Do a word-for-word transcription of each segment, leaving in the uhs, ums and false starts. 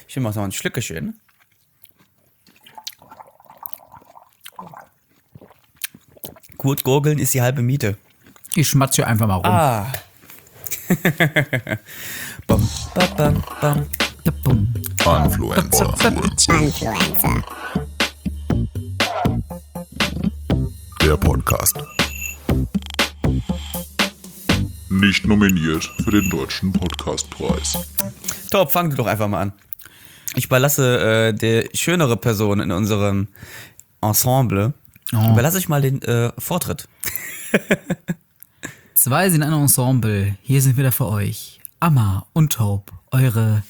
Ich mach noch ein Schlückeschön. Gut gurgeln ist die halbe Miete. Ich schmatze hier einfach mal rum. Ah. bum, ba, bam, bam. Influencer. Influencer. Der Podcast. Nicht nominiert für den Deutschen Podcastpreis. Top, fang du doch einfach mal an. Ich überlasse äh, der schönere Person in unserem Ensemble. Oh. Überlasse ich mal den äh, Vortritt. Zwei sind ein Ensemble. Hier sind wieder für euch Amma und Taub, eure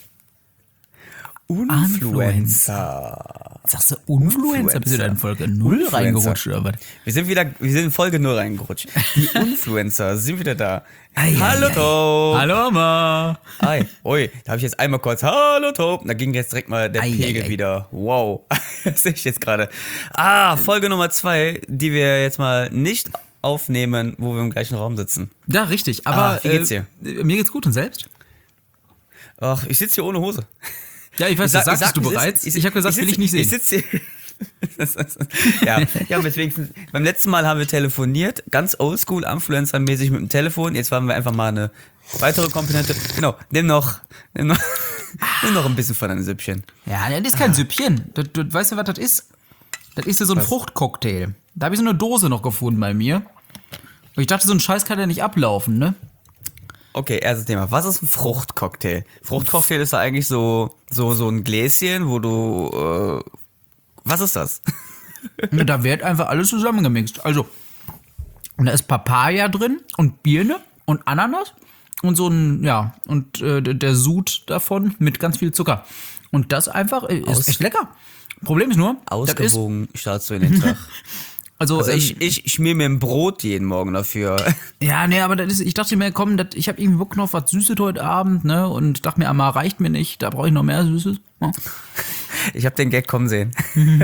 Influencer. Sagst du Influencer? Bist du da in Folge null reingerutscht oder was? Wir sind wieder, wir sind in Folge null reingerutscht. Die Influencer sind wieder da. Ei, Hallo ei, ei. Taub. Hallo Amma. Hi. Ui, da habe ich jetzt einmal kurz Hallo Taub. Da ging jetzt direkt mal der Ei, Pegel ei, ei. wieder. Wow. Das sehe ich jetzt gerade. Ah, Folge Nummer zwei, die wir jetzt mal nicht aufnehmen, wo wir im gleichen Raum sitzen. Ja, richtig. Aber Ah, wie geht's dir? Äh, mir geht's gut und selbst? Ach, ich sitze hier ohne Hose. Ja, ich weiß, Ich sag- das sagst ich sag, du es ist- bereits. ich- Ich, habe gesagt, ich will sitz- ich nicht sehen. Ich sitze hier. Das ist- ja, ja, deswegen, beim letzten Mal haben wir telefoniert, ganz oldschool, Influencer-mäßig mit dem Telefon. Jetzt haben wir einfach mal eine weitere Komponente. Genau, nimm noch, nimm noch, nimm noch ein bisschen von deinem Süppchen. Ja, das ist kein Süppchen. Das, das, weißt du, was das ist? Das ist ja so ein Was? Fruchtcocktail. Da habe ich so eine Dose noch gefunden bei mir. Und ich dachte, so ein Scheiß kann ja nicht ablaufen, ne? Okay, erstes Thema. Was ist ein Fruchtcocktail? Fruchtcocktail ist ja eigentlich so, so, so ein Gläschen, wo du, äh, was ist das? Ja, da wird einfach alles zusammengemixt. Also, und da ist Papaya drin und Birne und Ananas und so ein, ja, und äh, der- der Sud davon mit ganz viel Zucker. Und das einfach äh, ist Aus- echt lecker. Problem ist nur, das ist, Ausgewogen startest du in den Tag. also, Also ähm, ich, ich schmier mir ein Brot jeden Morgen dafür. ja, nee, aber das ist, ich dachte mir, komm, das, ich habe irgendwie Bock noch was Süßes heute Abend, ne, und dachte mir, Amma reicht mir nicht, da brauche ich noch mehr Süßes. Ja. Ich habe den Gag kommen sehen.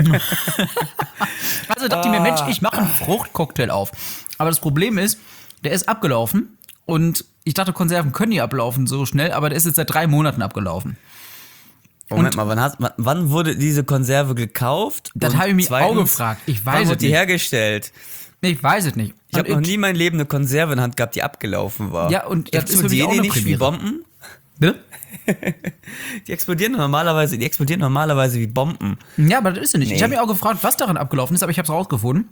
Also dachte ich mir, Mensch, ich mache einen Fruchtcocktail auf. Aber das Problem ist, der ist abgelaufen und ich dachte, Konserven können nie ablaufen so schnell, aber der ist jetzt seit drei Monaten abgelaufen. Moment mal, wann, hast, wann- wann wurde diese Konserve gekauft? Das Und habe ich mich auch zweitens, gefragt. Ich Wann weiß es wurde die nicht. hergestellt? Ich weiß es nicht. Ich habe Und noch nie in meinem Leben eine Konserve in der Hand gehabt, die abgelaufen war. Ja, und das ist für mich explodieren auch die eine nicht wie Premiere. Bomben? Bitte? Die explodieren normalerweise, die explodieren normalerweise wie Bomben. Ja, aber das ist ja nicht. Nee. Ich habe mich auch gefragt, was daran abgelaufen ist, aber ich habe es rausgefunden.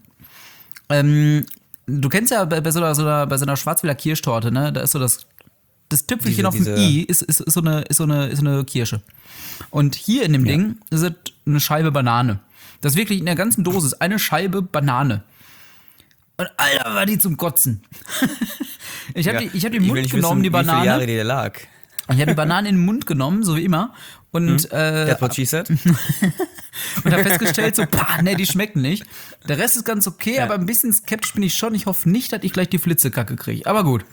Ähm, du kennst ja bei, bei, so einer, so einer, bei so einer Schwarzwälder Kirschtorte, ne? Da ist so das, das Tüpfelchen Diese- auf dem diese- I ist, ist, ist, so eine, ist, so eine, ist so eine Kirsche. Und hier in dem Ding ist es eine Scheibe Banane. Das ist wirklich in der ganzen Dose ist eine Scheibe Banane. Und Alter, war die zum Kotzen. ich habe Ja. die, ich hab die in den Ich will Mund nicht genommen, wissen, die wie viele Banane. Jahre die da lag. Ich habe die Banane in den Mund genommen, so wie immer. Und, äh, That's what she said. und habe festgestellt, so, pah, nee, die schmecken nicht. Der Rest ist ganz okay, aber ein bisschen skeptisch bin ich schon. Ich hoffe nicht, dass ich gleich die Flitzekacke kriege. Aber gut.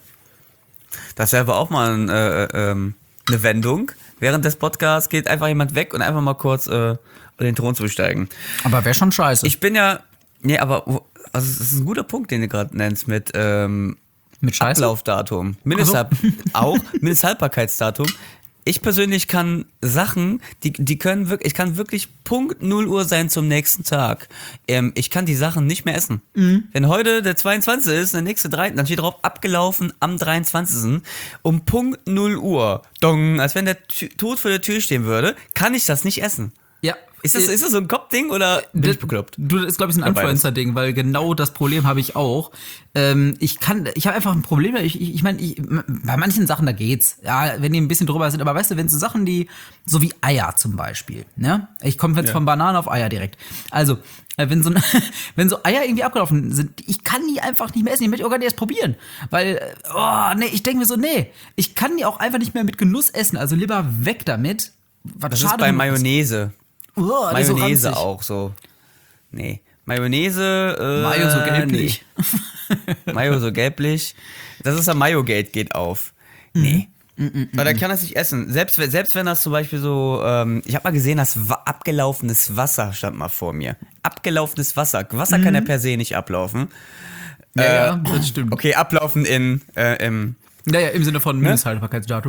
Das wäre aber auch mal ein, äh, ähm, eine Wendung. Während des Podcasts geht einfach jemand weg und einfach mal kurz äh, den Thron zu besteigen. Aber wäre schon scheiße. Ich bin ja, nee, aber wo- also es ist ein guter Punkt, den du gerade nennst mit ähm, Mit Scheiße? Ablaufdatum. Mindesthal- auch Mindesthaltbarkeitsdatum. Ich persönlich kann Sachen, die, die können wirklich, ich kann wirklich Punkt null Uhr sein zum nächsten Tag. Ähm, ich kann die Sachen nicht mehr essen. Mhm. Wenn heute der zweiundzwanzigste ist, der nächste drei, dann steht drauf abgelaufen am dreiundzwanzigsten um Punkt null Uhr. Dong, als wenn der Tü- Tod vor der Tür stehen würde, kann ich das nicht essen. Ja. Ist das, Äh, ist das so ein Kopfding oder bin ich bekloppt? Du, das ist, glaube ich, ein Oder beides. Influencer-Ding, weil genau das Problem habe ich auch. Ähm, ich kann, ich habe einfach ein Problem, ich, ich, ich meine, ich, bei manchen Sachen, da geht's. Ja, wenn die ein bisschen drüber sind, aber weißt du, wenn so Sachen, die, so wie Eier zum Beispiel, ne? Ich komme jetzt Ja. von Bananen auf Eier direkt. Also, äh, wenn so, wenn so Eier irgendwie abgelaufen sind, ich kann die einfach nicht mehr essen, ich möchte auch gar nicht erst probieren. Weil, äh, oh, nee, ich denke mir so, nee, ich kann die auch einfach nicht mehr mit Genuss essen, also lieber weg damit. Was Das schade ist bei genug Mayonnaise. Oh, die ist so Mayonnaise ranzig. auch so. Nee. Mayonnaise, äh, Mayo so gelblich. Nee. Mayo so gelblich. Das ist der Mayo-Gate geht auf. Nee. Weil dann kann das nicht essen. Selbst, wenn- selbst wenn das zum Beispiel so, ähm, ich habe mal gesehen, das wa- abgelaufenes Wasser stand mal vor mir. Abgelaufenes Wasser. Wasser kann ja per se nicht ablaufen. Ja, Äh, ja, das stimmt. Okay, ablaufen in, äh, im, Naja, im Sinne von Mindesthaltbarkeitsdatum.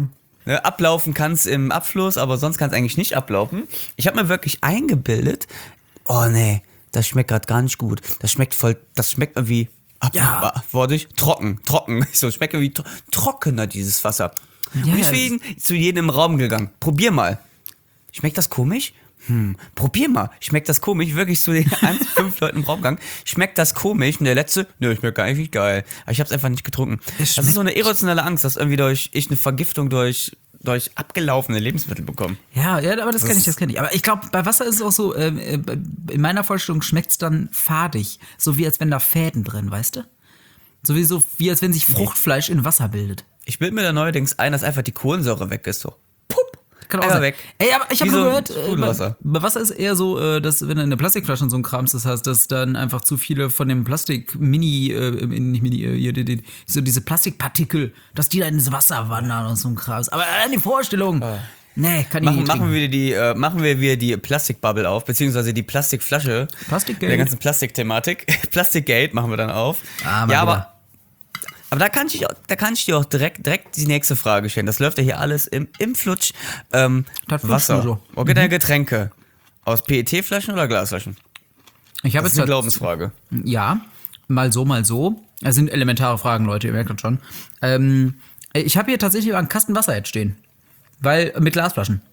Ne, ablaufen kann es im Abfluss, aber sonst kann es eigentlich nicht ablaufen. Ich habe mir wirklich eingebildet, oh nee, das schmeckt gerade gar nicht gut. Das schmeckt voll, das schmeckt irgendwie abartig, trocken, trocken. So, schmeckt irgendwie tro- trockener, dieses Wasser. Ja, Und ich ja, bin zu jedem im Raum gegangen. Probier mal. Schmeckt das komisch? Hm, probier mal. Schmeckt das komisch? Wirklich zu den eins, fünf Leuten im Raum gegangen. Schmeckt das komisch? Und der letzte, nö, schmeckt eigentlich geil. Aber ich hab's einfach nicht getrunken. Das ist so eine irrationale Angst, dass irgendwie durch ich eine Vergiftung durch durch abgelaufene Lebensmittel bekomme. Ja, ja, aber das kenne ich, das kenne ich. Aber ich glaube, bei Wasser ist es auch so, ähm, äh, in meiner Vorstellung schmeckt's dann fadig. So wie als wenn da Fäden drin, weißt du? Sowieso wie als wenn sich Fruchtfleisch in Wasser bildet. Ich bilde mir da neuerdings ein, dass einfach die Kohlensäure weg ist. So. Pup. Kann auch Einfach sein. weg. Ey, aber ich habe Wie so gehört, äh, bei, Sprudelwasser. bei Wasser ist eher so, äh, dass wenn du eine Plastikflasche und so ein Krams das hast, dass dann einfach zu viele von dem Plastik-Mini, äh, nicht Mini, äh, hier, die, die, so diese Plastikpartikel, dass die dann ins Wasser wandern und so ein Krams. Aber äh, die Vorstellung, nee, kann ich Machen, nicht machen, trinken. wir die, äh, machen wir wieder die Plastikbubble auf, beziehungsweise die Plastikflasche. Plastikgate. Der ganzen Plastikthematik. Plastikgate machen wir dann auf. Ah, mal ja, wieder. aber, aber da kann ich, auch- da kann ich dir auch direkt, direkt die nächste Frage stellen. Das läuft ja hier alles im, im Flutsch. Ähm, Das flutscht Wasser. nur so. Okay, deine Getränke. Aus P E T-Flaschen oder Glasflaschen? Ich habe Das ist jetzt eine Glaubensfrage. Ja, mal so, mal so. Das sind elementare Fragen, Leute, ihr merkt das schon. Ähm, ich habe hier tatsächlich einen Kasten Wasser jetzt stehen. Weil, mit Glasflaschen.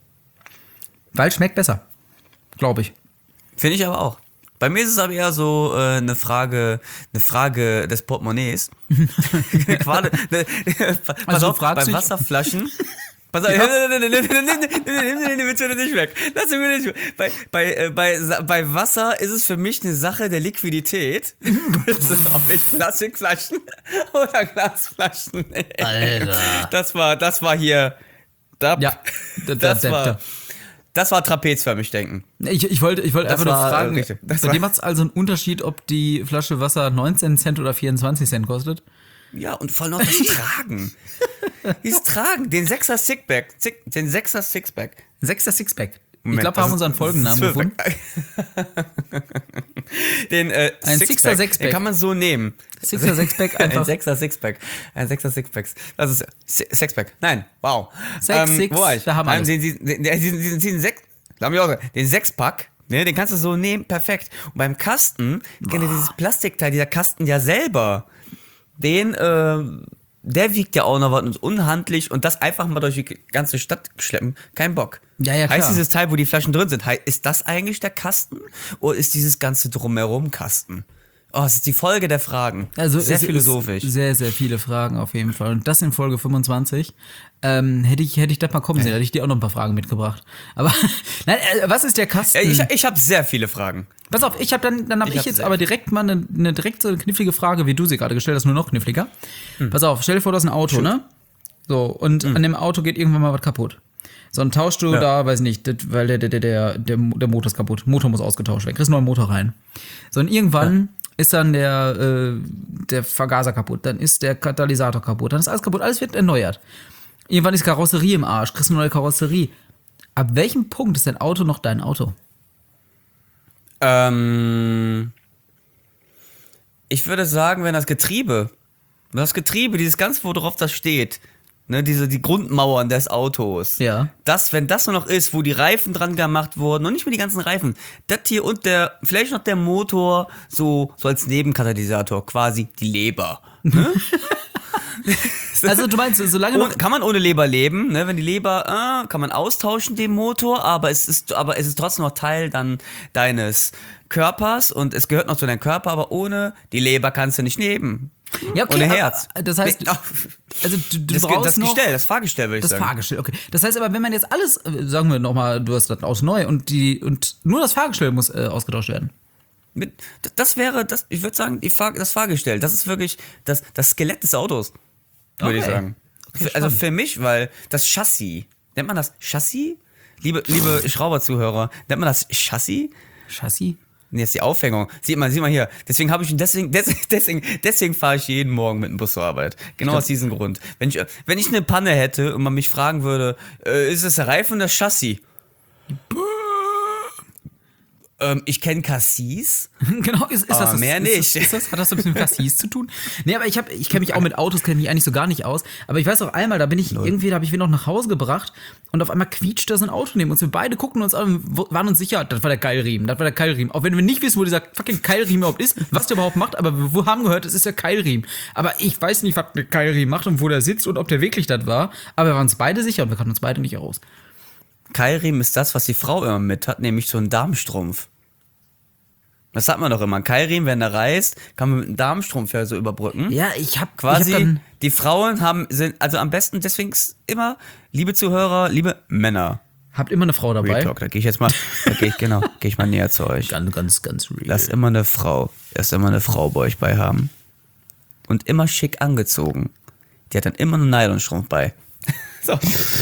Weil schmeckt besser. Glaube ich. Finde ich aber auch. Bei mir ist es aber eher so äh, eine Frage, eine Frage des Portemonnaies. Gerade, ne, pass Also du auf, fragst bei dich- Wasserflaschen. Pass auf, nimm den Witz wieder nicht weg. Lass ihn mir nicht weg. Bei, bei, äh, bei, Sa- bei Wasser ist es für mich eine Sache der Liquidität. Ob ich Plastikflaschen oder Glasflaschen. Alter. Das war, das war hier. Da, Ja, da- da- das da- war, da. das war trapezförmig denken. Ich, ich wollte, ich wollte Das einfach nur war, fragen, äh, richtig. Das bei war- dir macht es also einen Unterschied, ob die Flasche Wasser neunzehn Cent oder vierundzwanzig Cent kostet? Ja, und voll noch das Tragen. Dieses Tragen, den Sechser Sixpack, Zick- den Sechser Sixpack. Sechster Sixpack. Ich Moment, glaube, wir das haben ist- unseren Folgennamen das ist gefunden. Den äh, Ein Sixer Sixpack. Den kann man so nehmen. Sixer Sixpack Ein einfach. Sechser Sixpack. Ein Sechser Sixpack. Das ist Si- Sixpack. Nein, wow. Sechs, Six, wo war ich? da haben wir Ähm, alles. den, den, den, den, den, den, Sechs, lass mich auch sagen, den Sechspack, ne, den kannst du so nehmen, perfekt. Und beim Kasten, kennt ihr dieses Plastikteil, dieser Kasten ja selber, den, äh, der wiegt ja auch noch was und ist unhandlich und das einfach mal durch die ganze Stadt schleppen, kein Bock. Ja, ja, klar. Heißt dieses Teil, wo die Flaschen drin sind, hei- ist das eigentlich der Kasten oder ist dieses ganze Drumherum Kasten? Oh, es ist die Folge der Fragen. Also sehr es ist philosophisch. Sehr, sehr viele Fragen auf jeden Fall. Und das in Folge fünfundzwanzig. Ähm, hätte ich, hätte ich das mal kommen sehen, hätte ich dir auch noch ein paar Fragen mitgebracht. Aber, nein, äh, was ist der Kasten? Ja, ich ich habe sehr viele Fragen. Pass auf, ich habe dann, dann habe Ich ich, hab jetzt sehr aber direkt mal eine, eine direkt so eine knifflige Frage, wie du sie gerade gestellt hast, nur noch kniffliger. Hm. Pass auf, stell dir vor, du hast ein Auto, ne? So, und an dem Auto geht irgendwann mal was kaputt. So, dann tauschst du Ja. da, weiß nicht, das, weil der, der, der, der, der der Motor ist kaputt. Motor muss ausgetauscht werden. Kriegst einen neuen Motor rein. So, und irgendwann ist dann der, äh, der Vergaser kaputt, dann ist der Katalysator kaputt, dann ist alles kaputt, alles wird erneuert. Irgendwann ist Karosserie im Arsch, kriegst eine neue Karosserie. Ab welchem Punkt ist dein Auto noch dein Auto? Ähm, ich würde sagen, wenn das Getriebe, das Getriebe, dieses ganz, worauf das steht, ne, diese, die Grundmauern des Autos. Ja. Das, wenn das nur noch ist, wo die Reifen dran gemacht wurden und nicht mehr die ganzen Reifen, das hier und der, vielleicht noch der Motor, so, so als Nebenkatalysator, quasi die Leber. Also du meinst, solange noch... Und kann man ohne Leber leben, ne? Wenn die Leber, äh, kann man austauschen den Motor, aber es ist, aber es ist trotzdem noch Teil dann deines Körpers und es gehört noch zu deinem Körper, aber ohne die Leber kannst du nicht leben. Ja, okay, ohne aber- Herz. das heißt, Nee, ach, Also du, du das, brauchst das noch Gestell, das Fahrgestell würde ich das sagen. Fahrgestell, okay. Das heißt aber, wenn man jetzt alles, äh, sagen wir nochmal, du hast das Auto neu und die und nur das Fahrgestell muss äh, ausgetauscht werden. Mit, das wäre, das, ich würde sagen, die Fahr, das Fahrgestell, das ist wirklich das, das Skelett des Autos, würde ich Okay. sagen. Okay, Für- also spannend. für mich, weil das Chassis, nennt man das Chassis? Liebe, liebe Schrauberzuhörer, nennt man das Chassis? Chassis? Nee, ist die Aufhängung. Sieht mal, sieh mal hier. Deswegen habe ich deswegen, deswegen, deswegen, deswegen fahre ich jeden Morgen mit dem Bus zur Arbeit. Genau aus diesem Grund. Wenn ich, wenn ich eine Panne hätte und man mich fragen würde, äh, ist es der Reifen oder das Chassis? Ähm, ich kenne Cassis. Genau, ist, ist Aber das mehr ist, nicht. Ist, ist das, hat das ein bisschen mit Cassis zu tun? Nee, aber ich, hab, ich kenne mich auch mit Autos, kenne mich eigentlich so gar nicht aus. Aber ich weiß auch einmal, da bin ich irgendwie, da habe ich wen noch nach Hause gebracht und auf einmal quietscht da so ein Auto neben uns. Wir beide gucken uns an und waren uns sicher, das war der Keilriemen, das war der Keilriemen. Auch wenn wir nicht wissen, wo dieser fucking Keilriemen überhaupt ist, was der überhaupt macht, aber wir haben gehört, es ist der Keilriemen. Aber ich weiß nicht, was der Keilriemen macht und wo der sitzt und ob der wirklich das war. Aber wir waren uns beide sicher und wir konnten uns beide nicht aus. Keilriemen ist das, was die Frau immer mit hat, nämlich so ein Darmstrumpf. Das hat man doch immer. Ein Keilriemen, wenn er reißt, kann man mit einem Darmstrumpf ja so überbrücken. Ja, ich hab Quasi, ich hab dann, die Frauen haben, sind, also am besten, deswegen ist immer, liebe Zuhörer, liebe Männer. habt immer eine Frau dabei. Real Talk, da gehe ich jetzt mal, da gehe ich, genau, gehe ich mal näher zu euch. Ganz, ganz, ganz real. Lass immer eine Frau, lass immer eine Frau bei euch bei haben. Und immer schick angezogen. Die hat dann immer einen Nylonstrumpf bei. So.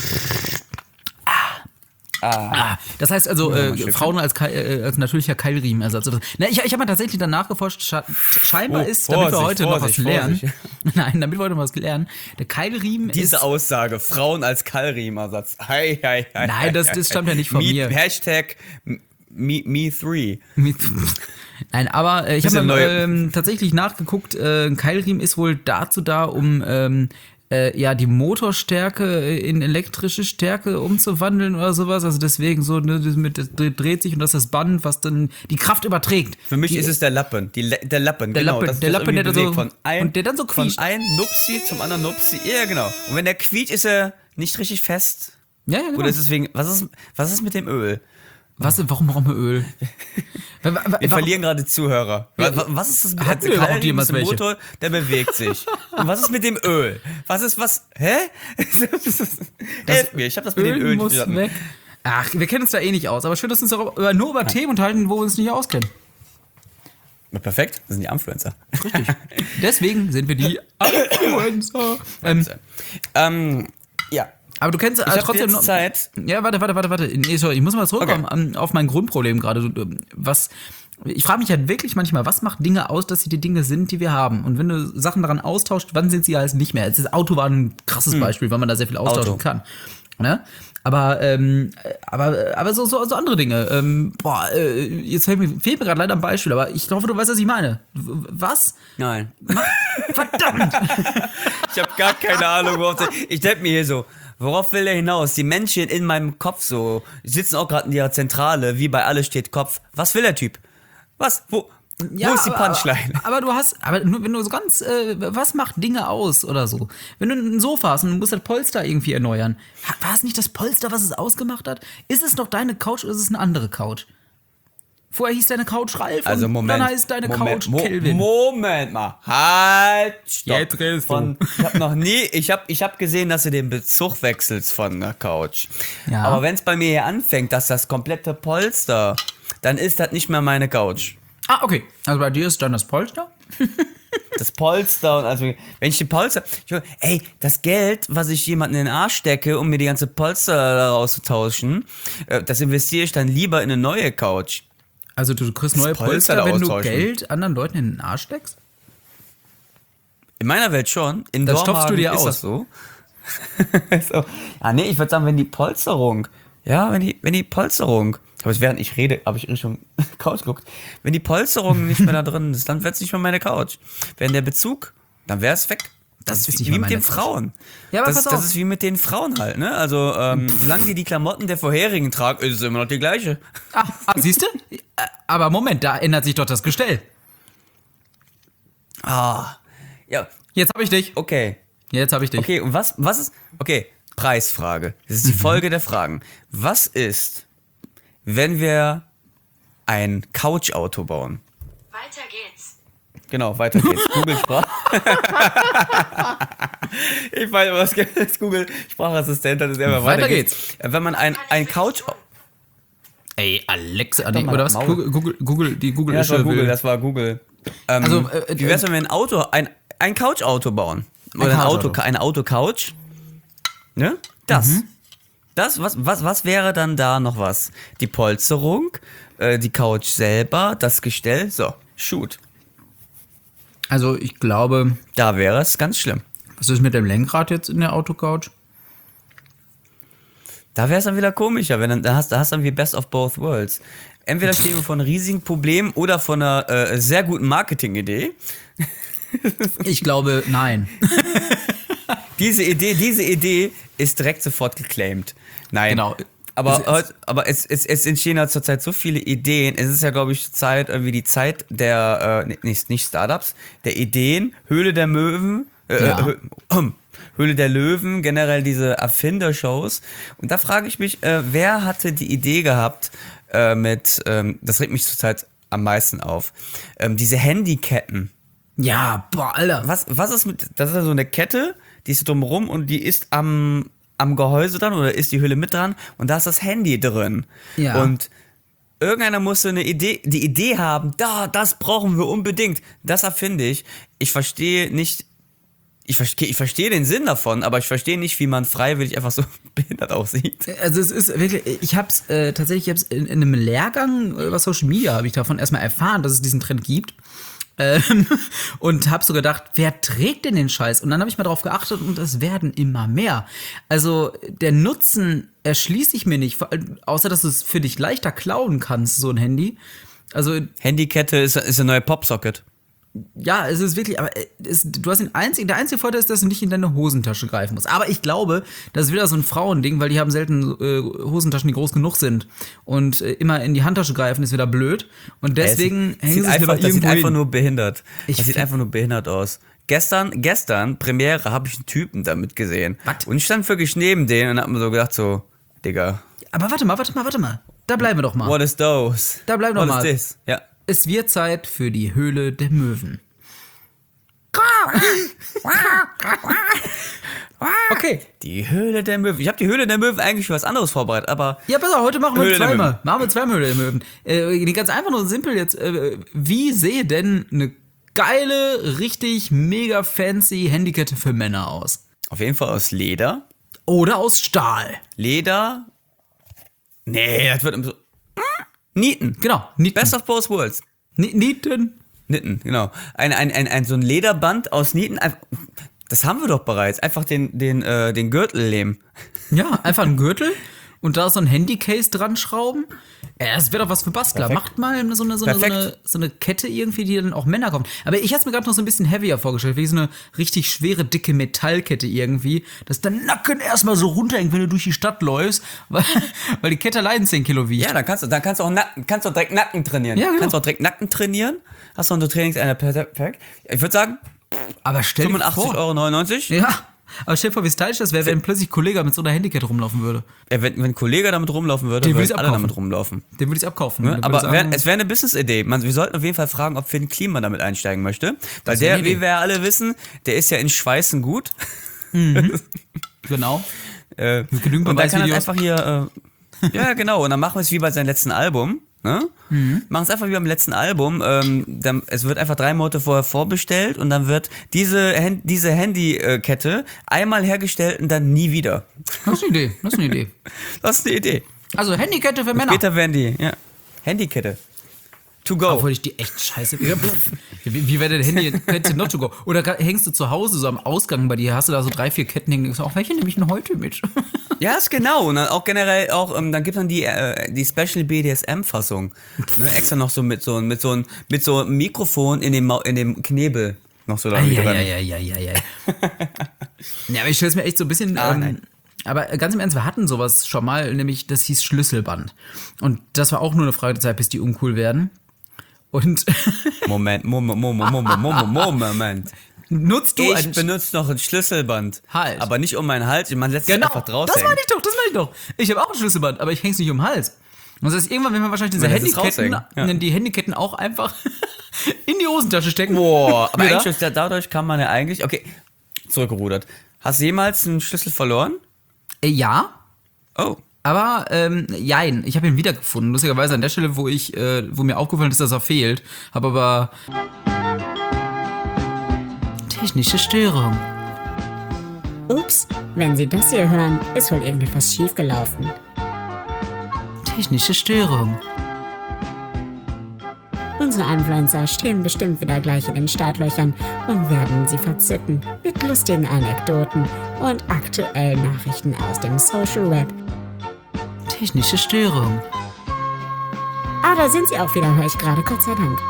Ah, das heißt also, Ja, äh, mal schön. Frauen als, Keil, äh, als natürlicher Keilriemenersatz. oder so. Na, ich ich habe mal tatsächlich danach geforscht, scha- scheinbar Oh, ist, damit wir Vorsicht, heute noch was Vorsicht, lernen. Vorsicht. Nein, damit wir heute noch was lernen. Der Keilriemen Diese ist. Aussage, Frauen als Keilriemenersatz. Hi, hi, hi. Nein, hi, das- hi, das hi. stammt ja nicht von me, mir. Hashtag me, me three. Nein, aber äh, ich habe Bisschen mal neue- ähm, tatsächlich nachgeguckt, äh, ein Keilriemen ist wohl dazu da, um ähm, äh, ja die Motorstärke in elektrische Stärke umzuwandeln oder sowas. Also deswegen so, ne, das, mit, das dreht sich und das ist das Band, was dann die Kraft überträgt. Für mich die, ist es der Lappen. Die, Le- der Lappen, Der genau. Lappen, das, der das Lappen, der irgendwie da so- bewegt. von ein, und der dann so quietscht. Von einem Nupsi zum anderen Nupsi. Ja, genau. Und wenn der quietscht, ist er nicht richtig fest. Ja, ja, genau. Oder ist es wegen, was ist, was ist mit dem Öl? Was, warum brauchen wir Öl? Wa- wa- Wir warum- verlieren gerade Zuhörer. Ja, was, was ist das mit hatten der wir überhaupt Keilriemen jemals ist ein welche? Motor, der bewegt sich. Und was ist mit dem Öl? Was ist was? Hä? Helft mir, ich habe das mit Öl dem Öl nicht muss verstanden. weg. Ach, wir kennen uns da eh nicht aus, aber schön, dass wir uns auch über, nur über Themen unterhalten, wo wir uns nicht auskennen. Na, perfekt, das sind die Influencer. Richtig. Deswegen sind wir die Influencer. Ähm, Ähm, ja. aber du kennst Ich äh, habe trotzdem jetzt noch. Zeit. Ja, warte, warte, warte, warte. Nee, sorry, ich muss mal zurückkommen Okay. an, auf mein Grundproblem gerade. So, Was. Ich frage mich halt wirklich manchmal, was macht Dinge aus, dass sie die Dinge sind, die wir haben? Und wenn du Sachen daran austauscht, wann sind sie halt nicht mehr? Das Auto war ein krasses Beispiel, weil man da sehr viel austauschen Auto. kann. Ne? Aber, ähm, aber, aber so, so, so andere Dinge. Ähm, boah, äh, jetzt fehlt mir, fehlt mir gerade leider ein Beispiel, aber ich hoffe, du weißt, was ich meine. W- Was? Nein. Verdammt! Ich habe gar keine Ahnung, worauf der, ich denke mir hier so, worauf will er hinaus? Die Menschen in meinem Kopf so, die sitzen auch gerade in ihrer Zentrale, wie bei Alles steht Kopf. Was will der Typ? Was? Wo? Wo ist die aber- Punchline? Aber, aber du hast, aber nur, wenn du so ganz, äh, was macht Dinge aus oder so? Wenn du ein Sofa hast und du musst das Polster irgendwie erneuern, ha- war es nicht das Polster, was es ausgemacht hat? Ist es noch deine Couch oder ist es eine andere Couch? Vorher hieß deine Couch Ralf Also und Moment. dann heißt deine Moment, Couch Mo- Kelvin. Moment mal. Halt, stopp. Jetzt redest du. Von, ich habe noch nie, ich habe ich hab gesehen, dass du den Bezug wechselst von der Couch. Ja. Aber wenn es bei mir hier anfängt, dass das komplette Polster, dann ist das nicht mehr meine Couch. Ah, okay. Also bei dir ist dann das Polster? Das Polster und also, wenn ich die Polster, ich, ey, das Geld, was ich jemanden in den Arsch stecke, um mir die ganze Polster daraus zu tauschen, äh, das investiere ich dann lieber in eine neue Couch. Also du kriegst neue Polster Polster, wenn du austauschen. Geld anderen Leuten in den Arsch steckst? In meiner Welt schon. In Das stopfst du Dormagen dir ist aus. das so. so. Ah, nee, ich würde sagen, wenn die Polsterung, ja, wenn die, wenn die Polsterung, aber es während ich rede, habe ich Richtung Couch geguckt, wenn die Polsterung nicht mehr da drin ist, dann wird es nicht mehr meine Couch. Wenn der Bezug, dann wäre es weg. Das, Das ist ist nicht wie mehr mit meine den Couch. Frauen. Ja, aber das, pass auf. das ist wie mit den Frauen halt, ne? Also, ähm, solange die die Klamotten der vorherigen tragen, ist es immer noch die gleiche. Ah, ah siehst du? Äh, Aber Moment, da ändert sich doch das Gestell. Ah. Ja, Jetzt habe ich dich. okay. Jetzt habe ich dich. Okay, und was, was ist, okay, Preisfrage. Das ist die Folge der Fragen. Was ist, wenn wir ein Couchauto bauen? Weiter geht's. Genau, weiter geht's. Google Sprach. Ich weiß, was gibt Google Sprachassistent, das ist immer weiter, Weiter geht's. Wenn man ein, ein Couch, Ey, Alexa, doch nee, mal oder was? Maul. Google, Google, Google, die Google ja, das war Ische Google, will. das war Google. Ähm, Also, äh, wie wär's, wenn wir ein Auto, ein, ein Couchauto bauen? Oder ein Auto, Couchauto. eine Auto-Couch? Ne? Das. Mhm. Das, was, was, was wäre dann da noch was? Die Polsterung, äh, die Couch selber, das Gestell, so, shoot. Also ich glaube, Da wäre es ganz schlimm. was ist mit dem Lenkrad jetzt in der Autocouch? Da wäre es dann wieder komischer, wenn dann, da hast, da hast du dann wie Best of Both Worlds. Entweder stehen wir vor einem riesigen Problem oder vor einer äh, sehr guten Marketing-Idee. Ich glaube, nein. Diese Idee, diese Idee ist direkt sofort geclaimed. Nein. Genau. Aber, Es- heut- aber es, es, es entstehen halt zurzeit so viele Ideen. Es ist ja, glaube ich, Zeit, irgendwie die Zeit der, äh, nicht, nicht Startups, der Ideen, Höhle der Möwen, äh, Ja. Hö- ähm, Höhle der Löwen, generell diese Erfinder-Shows. Und da frage ich mich, äh, wer hatte die Idee gehabt äh, mit, ähm, das regt mich zurzeit am meisten auf, ähm, diese Handyketten. Ja, boah, Alter. Was, was ist mit, das ist ja so eine Kette, die ist drumrum und die ist am, am Gehäuse dran oder ist die Hülle mit dran und da ist das Handy drin. Ja. Und irgendeiner musste eine Idee, die Idee haben, da, das brauchen wir unbedingt. Das erfinde ich. Ich verstehe nicht, ich verstehe, ich verstehe den Sinn davon, aber ich verstehe nicht, wie man freiwillig einfach so behindert aussieht. Also es ist wirklich, ich hab's äh, tatsächlich, ich hab's in, in einem Lehrgang über Social Media habe ich davon erstmal erfahren, dass es diesen Trend gibt. Ähm, und hab so gedacht, wer trägt denn den Scheiß? Und dann habe ich mal drauf geachtet und es werden immer mehr. Also der Nutzen erschließt sich mir nicht, vor allem, außer dass du es für dich leichter klauen kannst, so ein Handy. Also Handykette ist, ist eine neue Popsocket. ja, es ist wirklich, aber es, du hast den einzigen, der einzige Vorteil ist, dass du nicht in deine Hosentasche greifen musst. Aber ich glaube, das ist wieder so ein Frauending, weil die haben selten äh, Hosentaschen, die groß genug sind. Und äh, immer in die Handtasche greifen ist wieder blöd. Und deswegen Es hängen sieht sie sich einfach, lieber das sieht irgendwo einfach hin. nur behindert. Ich das sieht find- einfach nur behindert aus. Gestern, gestern, Premiere, habe ich einen Typen damit gesehen. Was? Und ich stand wirklich neben denen und hab mir so gedacht, so, Digga, Aber warte mal, warte mal, warte mal. Da bleiben wir doch mal. what is those? Da bleiben wir What mal. is this? Ja. Es wird Zeit für die Höhle der Möwen. Okay. Die Höhle der Möwen. Ich habe die Höhle der Möwen eigentlich für was anderes vorbereitet, aber Ja, pass auf, heute machen wir Höhle der zweimal. Möwen. Machen wir zweimal Höhle der Möwen. Äh, die ganz einfach und simpel jetzt. Äh, wie sehe denn eine geile, richtig mega fancy Handykette für Männer aus? auf jeden Fall aus Leder. Oder aus Stahl? Leder. Nee, das wird im so. Nieten. Genau. Nieten. Best of both worlds. Ni- Nieten. Nitten, genau. Ein, ein, ein, ein, so ein Lederband aus Nieten. ein- Das haben wir doch bereits. Einfach den, den, äh, den Gürtel nehmen. Ja, einfach ein Gürtel und da so ein Handycase dran schrauben. Ja, das wäre doch was für Bastler. Perfekt. Macht mal so eine, so, eine, so, Perfekt. eine, so eine Kette irgendwie, die dann auch Männer kommt. Aber ich hab's mir gerade noch so ein bisschen heavier vorgestellt, wie so eine richtig schwere, dicke Metallkette irgendwie, dass dein Nacken erstmal so runterhängt, wenn du durch die Stadt läufst, weil, weil die Kette allein zehn Kilo wiegt. Ja, dann kannst du, dann kannst du auch Nacken, kannst du auch direkt Nacken trainieren. Ja, genau. Kannst auch direkt Nacken trainieren. Hast du noch eine Trainingseinheit, perfekt. Ich würde sagen, Aber stell dir fünfundachtzig vor. Euro neunundneunzig. Ja, aber stell dir vor, wie stylisch das wäre, wenn plötzlich ein Kollege mit so einer Handykette rumlaufen würde. Äh, Wenn, wenn ein Kollege damit rumlaufen würde, Den würden würd ich alle abkaufen. damit rumlaufen. Den würde ich abkaufen. Ne? Den Aber würde ich wär, sagen, es wäre eine Business-Idee. Man, wir sollten auf jeden Fall fragen, ob Finn Klima damit einsteigen möchte. Weil Das wär der, eine Idee. wie wir ja alle wissen, der ist ja in Schweißen gut. genau. Äh, genügend und dann kann er Beweisvideos. einfach hier, äh, ja genau, und dann machen wir es wie bei seinem letzten Album. Ne? Mhm. Machen es einfach wie beim letzten Album. Ähm, dann, es wird einfach drei Monate vorher vorbestellt und dann wird diese, Hand, diese Handykette einmal hergestellt und dann nie wieder. Das ist eine Idee. Das ist eine Idee. Das ist eine Idee. Also Handykette für Männer. Später werden die, ja. Handykette. To go. Obwohl ich die echt scheiße. Ja, pff. wie wie wäre denn Handy not to go? Oder ga- hängst du zu Hause so am Ausgang bei dir, hast du da so drei, vier Ketten hängen, denkst du, auch welche nehme ich denn heute mit? Ja, ist genau. Und dann auch generell auch, ähm, dann gibt dann die, äh, die Special B D S M-Fassung. Ne? Extra noch so mit so, mit so, ein- mit so einem Mikrofon in dem, Mau- in dem Knebel noch so da ja, dran. ja, ja, ja, ja, ja. Ja, aber ich stelle es mir echt so ein bisschen. Ah, ähm, nein. aber ganz im Ernst, wir hatten sowas schon mal, nämlich das hieß Schlüsselband. Und das war auch nur eine Frage der Zeit, bis die uncool werden. Und Moment, Moment, Moment, Moment, Moment, Moment. nutzt du Ich ein benutze noch ein Schlüsselband. Halt. Aber nicht um meinen Hals, man lässt es Genau, einfach draußen. das meine ich doch, das meine ich doch. Ich habe auch ein Schlüsselband, aber ich häng's nicht um den Hals. Und das heißt, irgendwann, wenn man wahrscheinlich diese Man lässt es Handyketten, raushängen, ja. die Handyketten auch einfach in die Hosentasche stecken. Boah, aber Wieder? eigentlich, ist ja- dadurch kann man ja eigentlich, okay, zurückgerudert. Hast du jemals einen Schlüssel verloren? Äh, ja, Oh. aber ähm, jein, ich habe ihn wiedergefunden. Lustigerweise an der Stelle, wo ich, äh, wo mir aufgefallen ist, dass er fehlt, habe aber technische Störung. Ups, wenn Sie das hier hören, ist wohl irgendetwas schiefgelaufen. Technische Störung. Unsere Influencer stehen bestimmt wieder gleich in den Startlöchern und werden Sie verzücken mit lustigen Anekdoten und aktuellen Nachrichten aus dem Social Web. technische Störung. Ah, da sind sie auch wieder, höre ich gerade, Gott sei Dank.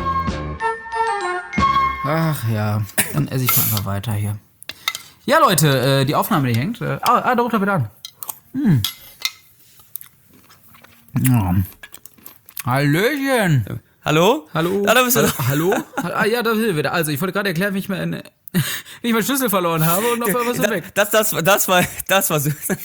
Ach ja, dann esse ich mal einfach weiter hier. Ja, Leute, äh, die Aufnahme, die hängt. Äh, ah, ah, da ruft er wieder an. Hm. Ja. Hallöchen. Hallo? Hallo? Ja, da bist du. Hallo? Ah, ja, da sind wir wieder. Also, ich wollte gerade erklären, wie ich mein, wie ich meinen Schlüssel verloren habe und auf einmal ist er weg. Das, das, das war, das war so.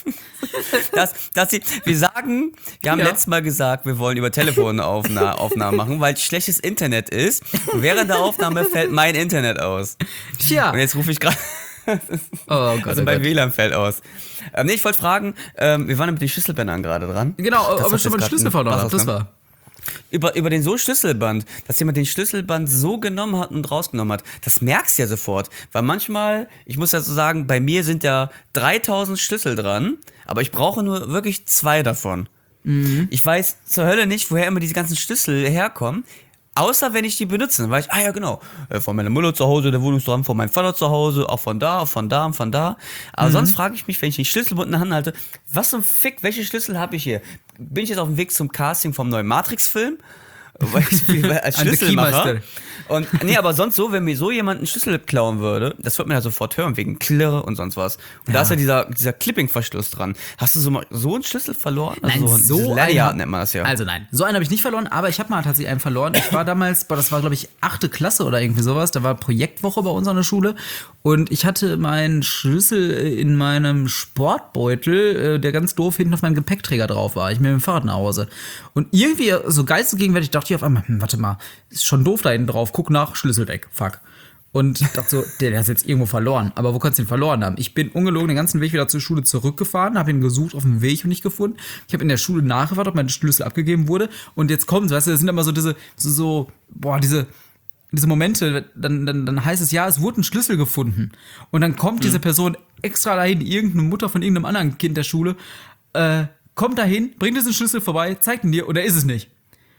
Das, das, wir sagen, wir haben Ja. letztes Mal gesagt, wir wollen über Telefonaufnahmen machen, weil schlechtes Internet ist. Und während der Aufnahme fällt mein Internet aus. Tja. Und jetzt rufe ich gerade. Oh Gott, Also oh mein Gott. W L A N fällt aus. Ähm, nee, ich wollte fragen, ähm, wir waren mit den Schlüsselbändern gerade dran. Genau, Das ob hat ich schon mal jetzt einen Schlüssel grad verloren ein habe, das Wasser- war. Über, über den so Schlüsselband, dass jemand den Schlüsselband so genommen hat und rausgenommen hat, das merkst du ja sofort. Weil manchmal, ich muss ja so sagen, bei mir sind ja dreitausend Schlüssel dran, aber ich brauche nur wirklich zwei davon. Mhm. Ich weiß zur Hölle nicht, woher immer diese ganzen Schlüssel herkommen. Außer wenn ich die benutze, dann weiß ich, ah ja genau, äh, von meiner Mutter zu Hause, der Wohnungsraum von meinem Vater zu Hause, auch von da, auch von da und von da. Aber sonst frage ich mich, wenn ich den Schlüsselbund in der Hand halte, was zum Fick, welche Schlüssel habe ich hier? Bin ich jetzt auf dem Weg zum Casting vom neuen Matrix-Film? Weil ich als An der Schlüsselmacher. Keymeister. Und nee, aber sonst so, wenn mir so jemand einen Schlüssel klauen würde, das wird man ja sofort hören, wegen Klirre und sonst was. Und da ist ja dieser, dieser Clipping-Verschluss dran. Hast du so mal so einen Schlüssel verloren? Nein, also so diese Lanyard einen- nennt man das ja. Also nein, so einen habe ich nicht verloren, aber ich habe mal tatsächlich einen verloren. Ich war damals, boah, das war glaube ich achte Klasse oder irgendwie sowas, da war Projektwoche bei uns an der Schule und ich hatte meinen Schlüssel in meinem Sportbeutel, äh, der ganz doof hinten auf meinem Gepäckträger drauf war. Ich bin mit dem Fahrrad nach Hause. Und irgendwie so geistesgegenwärtig dachte ich auf einmal, hm, warte mal, ist schon doof da hinten drauf, guck nach, Schlüssel weg, fuck. Und ich dachte so, der, der ist jetzt irgendwo verloren. Aber wo kannst du ihn verloren haben? Ich bin ungelogen den ganzen Weg wieder zur Schule zurückgefahren, habe ihn gesucht auf dem Weg und nicht gefunden. Ich habe in der Schule nachgefragt, ob mein Schlüssel abgegeben wurde. Und jetzt kommt, weißt du, das sind immer so diese, so, so boah, diese, diese Momente, dann, dann, dann heißt es, ja, es wurde ein Schlüssel gefunden. Und dann kommt diese Person extra dahin, irgendeine Mutter von irgendeinem anderen Kind der Schule, äh, kommt dahin, bringt diesen Schlüssel vorbei, zeigt ihn dir, oder ist es nicht?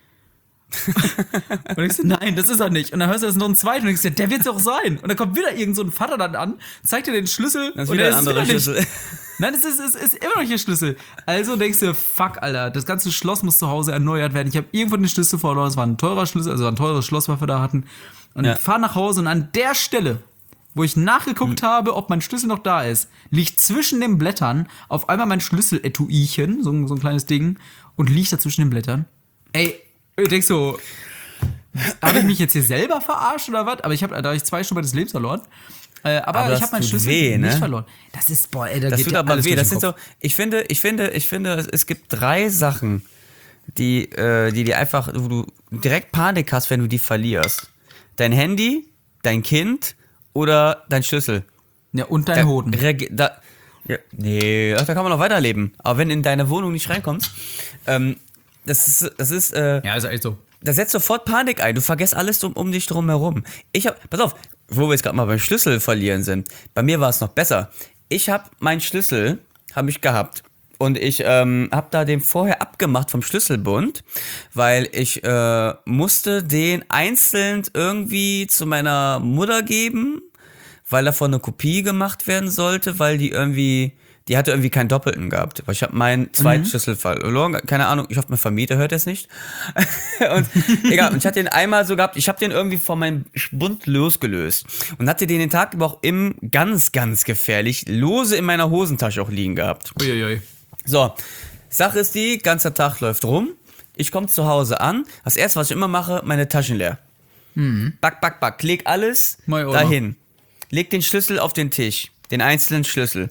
Und ich so, nein, das ist er nicht. Und dann hörst du das noch einen zweiten und ich so, der wird's doch sein. Und dann kommt wieder irgend so ein Vater dann an, zeigt dir den Schlüssel. Das ist und wieder der ein anderer wieder nicht. Schlüssel. Nein, es ist, es ist immer noch ihr Schlüssel. Also denkst du, fuck, Alter, das ganze Schloss muss zu Hause erneuert werden. Ich habe irgendwo den Schlüssel verloren, es war ein teurer Schlüssel, also ein teures Schloss, was wir da hatten. Und Ja. ich fahre nach Hause und an der Stelle, wo ich nachgeguckt Hm. habe, ob mein Schlüssel noch da ist, liegt zwischen den Blättern auf einmal mein Schlüsseletuichen, so, ein- so ein kleines Ding, und liegt da zwischen den Blättern. Ey, ich denk so, habe ich mich jetzt hier selber verarscht oder was? Aber ich habe da hab ich zwei Stunden meines Lebens verloren. Äh, aber, Aber ich das habe meinen tut Schlüssel weh, ne? nicht verloren. Das ist, boah, ey, da Das geht tut ja aber alles weh. durch Das den sind so, Kopf. ich finde, ich finde, ich finde, es, es gibt drei Sachen, die, äh, die dir einfach, wo du direkt Panik hast, wenn du die verlierst. Dein Handy, dein Kind oder dein Schlüssel. Ja, und dein Da Hoden. reagi- Da, ja, nee, ach, da kann man noch weiterleben. Aber wenn in deine Wohnung nicht reinkommst, ähm, das ist, das ist, äh, Ja, ist echt so. da setzt sofort Panik ein. Du vergisst alles um, um dich drum herum. Ich hab, pass auf, wo wir jetzt gerade mal beim Schlüssel verlieren sind. Bei mir war es noch besser. Ich habe meinen Schlüssel, habe ich gehabt. Und ich ähm, habe da den vorher abgemacht vom Schlüsselbund, weil ich äh, musste den einzeln irgendwie zu meiner Mutter geben, weil davon eine Kopie gemacht werden sollte, weil die irgendwie, die hatte irgendwie keinen Doppelten gehabt. Weil ich habe meinen zweiten Schlüssel verloren, keine Ahnung, ich hoffe, mein Vermieter hört das nicht. Und egal, und ich hatte den einmal so gehabt, ich habe den irgendwie von meinem Bund losgelöst und hatte den den Tag über auch im, ganz, ganz gefährlich, lose in meiner Hosentasche auch liegen gehabt. Uiuiui. So, Sache ist die, ganzer Tag läuft rum, ich komme zu Hause an, das erste, was ich immer mache, meine Taschen leer. Back, back, back, leg alles Mai Ola. dahin. Leg den Schlüssel auf den Tisch, den einzelnen Schlüssel.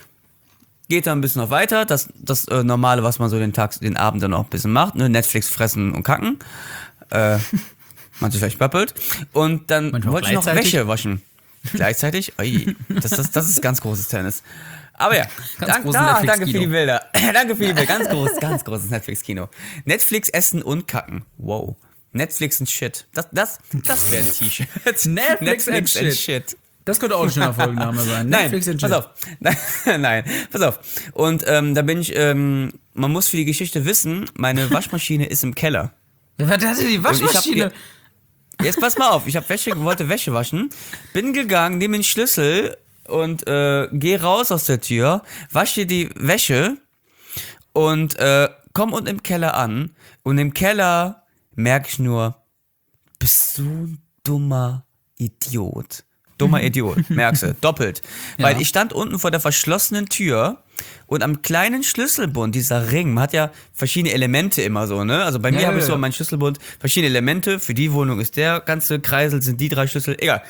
Geht dann ein bisschen noch weiter, das, das äh, Normale, was man so den Tag, den Abend dann auch ein bisschen macht, ne? Netflix fressen und kacken. Äh, man sich vielleicht babbelt. Und dann Manchmal wollte ich noch gleichzeitig. Wäsche waschen. Gleichzeitig? Ui, das, das, das ist ganz großes Tennis. Aber ja, Ganz dank, großes da, Netflix-Kino. danke für die Bilder. Danke für die Bilder. Ganz groß, ganz großes Netflix-Kino. Netflix essen und kacken. Wow. Netflix and Shit. Das, das, das wäre ein T-Shirt. Netflix and Shit. Das könnte auch ein schöner Folgenname sein. Nein, Netflix and pass Chill. auf. Nein, nein, pass auf. Und ähm, da bin ich, ähm, man muss für die Geschichte wissen, meine Waschmaschine ist im Keller. Wer hat denn die Waschmaschine? Und ich Jetzt pass mal auf, ich hab Wäsche, wollte Wäsche waschen, bin gegangen, nehme den Schlüssel und äh, gehe raus aus der Tür, wasche die Wäsche und äh, komm unten im Keller an und im Keller merke ich nur, bist du ein dummer Idiot. Dummer Idiot, merkst du, doppelt. Weil Ja. ich stand unten vor der verschlossenen Tür und am kleinen Schlüsselbund, dieser Ring, man hat ja verschiedene Elemente immer so, ne? Also bei mir Ja, habe ich ja, so ja. meinen Schlüsselbund, verschiedene Elemente, für die Wohnung ist der ganze Kreisel, sind die drei Schlüssel, egal.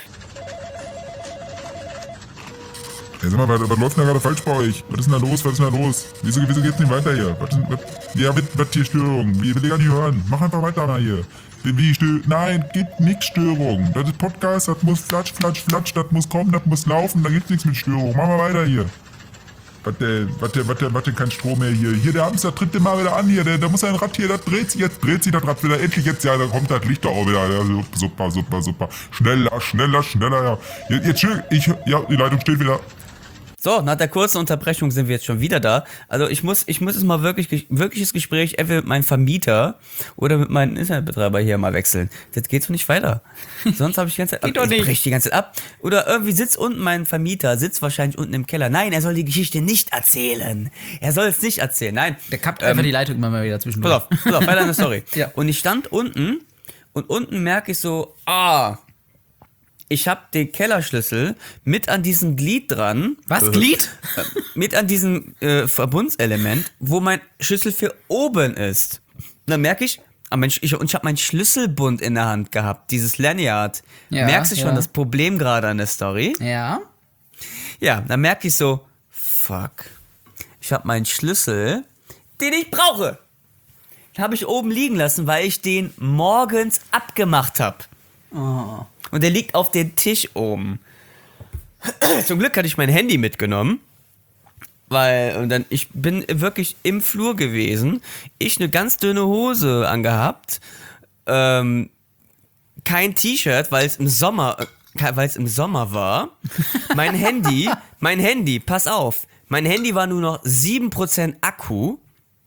Ja, sag mal, was, was läuft denn da gerade falsch bei euch? Was ist denn da los? Was ist denn da los? Wieso, wieso geht's nicht weiter hier? Was, ist- was, ja, was, was hier Störung? Wie will ich gar nicht hören? Mach einfach weiter mal hier. Wie, wie Stö Nein, gibt nix Störung. Das ist Podcast, das muss flatsch, flatsch, flatsch, das muss kommen, das muss laufen, da gibt's nichts mit Störung. Mach mal weiter hier. Was der, was der, was der, was denn kein Strom mehr hier? Hier, der Hamster tritt den mal wieder an hier, der, der muss ein Rad hier, das dreht sich jetzt, dreht sich das Rad wieder, endlich jetzt, ja, da kommt das Licht da auch wieder, ja, super, super, super, schneller, schneller, schneller, ja. Jetzt, jetzt schön, ich, ja, die Leitung steht wieder. So, nach der kurzen Unterbrechung sind wir jetzt schon wieder da. Also ich muss, ich muss jetzt mal wirklich, wirkliches Gespräch entweder mit meinem Vermieter oder mit meinem Internetbetreiber hier mal wechseln. Jetzt geht's doch nicht weiter. Sonst habe ich die ganze Zeit, Geht doch ich nicht. brech die ganze Zeit ab. Oder irgendwie sitzt unten mein Vermieter, sitzt wahrscheinlich unten im Keller. Nein, er soll die Geschichte nicht erzählen. Er soll es nicht erzählen. Nein. Der kappt einfach die Leitung immer mal wieder zwischendurch. Pass auf, pass auf, weiter eine Story. Ja. Und ich stand unten und unten merke ich so, ah, ich habe den Kellerschlüssel mit an diesem Glied dran. Was, Äh, Glied? äh, Mit an diesem äh, Verbundselement, wo mein Schlüssel für oben ist. Und dann merke ich, ah, Mensch, ich, und ich habe meinen Schlüsselbund in der Hand gehabt, dieses Lanyard. Ja, Merkst du schon ja. das Problem gerade an der Story? Ja. Ja, dann merke ich so, fuck, ich habe meinen Schlüssel, den ich brauche. Den habe ich oben liegen lassen, weil ich den morgens abgemacht habe. Oh. Und der liegt auf dem Tisch oben. Zum Glück hatte ich mein Handy mitgenommen. Weil, und dann, ich bin wirklich im Flur gewesen. Ich eine ganz dünne Hose angehabt. Ähm, kein T-Shirt, weil es im Sommer, äh, weil es im Sommer war. Mein Handy, mein Handy, pass auf. Mein Handy war nur noch sieben Prozent Akku.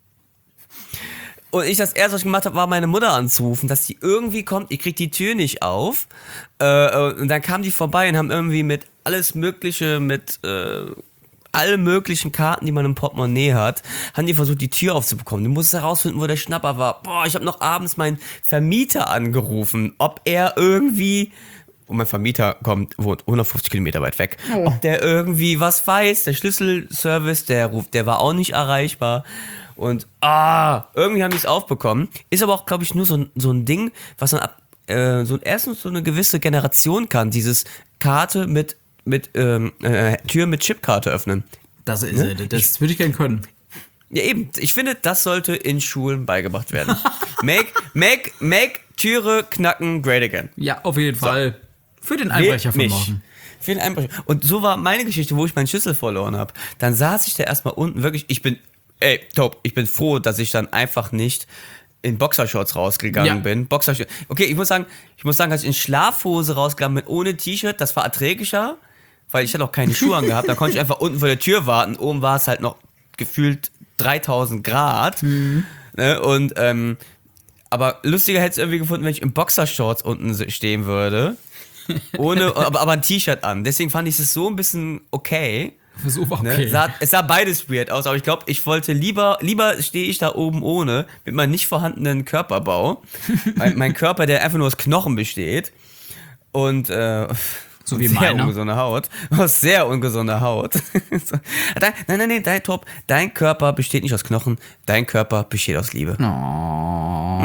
Und ich das erste, was ich gemacht habe, war meine Mutter anzurufen, dass die irgendwie kommt, ich krieg die Tür nicht auf. Äh, und dann kamen die vorbei und haben irgendwie mit alles Mögliche, mit äh, alle möglichen Karten, die man im Portemonnaie hat, haben die versucht, die Tür aufzubekommen. Die musste herausfinden, wo der Schnapper war. Boah, ich habe noch abends meinen Vermieter angerufen, ob er irgendwie... Und mein Vermieter kommt, wohnt hundertfünfzig Kilometer weit weg. Ob der irgendwie was weiß, der Schlüsselservice, der ruft, der war auch nicht erreichbar. Und ah, irgendwie haben die es aufbekommen. Ist aber auch, glaube ich, nur so ein, so ein Ding, was man ab, äh, so erstens so eine gewisse Generation kann. Dieses Karte mit, mit ähm, äh, Tür mit Chipkarte öffnen. Das ist äh, das würde ich gerne können. Ja, eben. Ich finde, das sollte in Schulen beigebracht werden. make, make, make Türe knacken great again. Ja, auf jeden Fall. Für den Einbrecher von mich. morgen. Für den Einbrecher. Und so war meine Geschichte, wo ich meinen Schlüssel verloren habe. Dann saß ich da erstmal unten, wirklich, ich bin, ey, top, ich bin froh, dass ich dann einfach nicht in Boxershorts rausgegangen Ja. bin. Boxershorts. Okay, ich muss sagen, ich muss sagen, dass ich in Schlafhose rausgegangen bin, ohne T-Shirt, das war erträglicher, weil ich hatte auch keine Schuhe angehabt. Da konnte ich einfach unten vor der Tür warten. Oben war es halt noch gefühlt dreitausend Grad. Mhm. Ne? Und, ähm, aber lustiger hätte es irgendwie gefunden, wenn ich in Boxershorts unten stehen würde. Ohne, aber, aber ein T-Shirt an. Deswegen fand ich es so ein bisschen okay. So war Ne? okay. Sah, es sah beides weird aus, aber ich glaube, ich wollte lieber, lieber stehe ich da oben ohne, mit meinem nicht vorhandenen Körperbau. mein, mein Körper, der einfach nur aus Knochen besteht. Und, äh, So und wie sehr meiner. ungesunde Haut. Aus sehr ungesunder Haut. So. Dein, nein, nein, nein, dein Top. Dein Körper besteht nicht aus Knochen, dein Körper besteht aus Liebe. Oh.